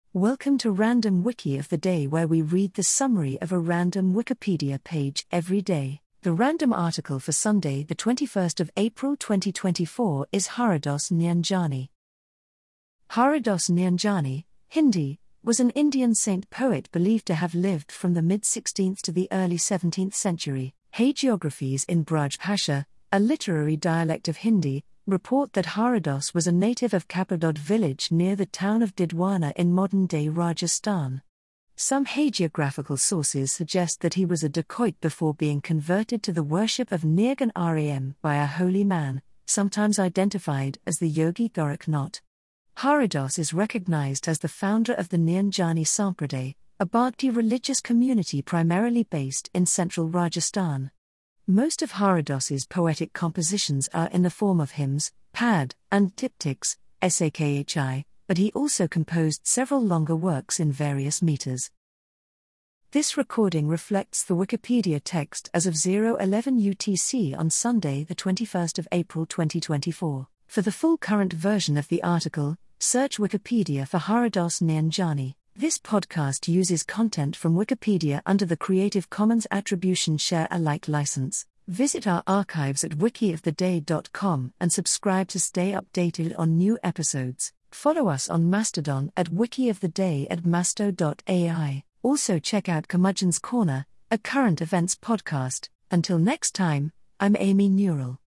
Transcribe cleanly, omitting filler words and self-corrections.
Welcome to Random Wiki of the Day, where we read the summary of a random Wikipedia page every day. The random article for Sunday, the 21st of April 2024 is Haridas Nyanjani. Haridas Nyanjani, Hindi, was an Indian saint poet believed to have lived from the mid-16th to the early 17th century. Hagiographies in Braj Bhasha, a literary dialect of Hindi, report that Haridas was a native of Kapadod village near the town of Didwana in modern-day Rajasthan. Some hagiographical sources suggest that he was a dacoit before being converted to the worship of Nirgun Ram by a holy man, sometimes identified as the Yogi Gorakhnath. Haridas is recognized as the founder of the Nyanjani Sampraday, a Bhakti religious community primarily based in central Rajasthan. Most of Haridas's poetic compositions are in the form of hymns, pad, and diptychs, sakhi, but he also composed several longer works in various meters. This recording reflects the Wikipedia text as of 0:11 UTC on Sunday, the 21st of April 2024. For the full current version of the article, search Wikipedia for Haridas Nyanjani. This podcast uses content from Wikipedia under the Creative Commons Attribution Share Alike license. Visit our archives at wikioftheday.com and subscribe to stay updated on new episodes. Follow us on Mastodon at wikioftheday at masto.ai. Also check out Curmudgeon's Corner, a current events podcast. Until next time, I'm Amy Newell.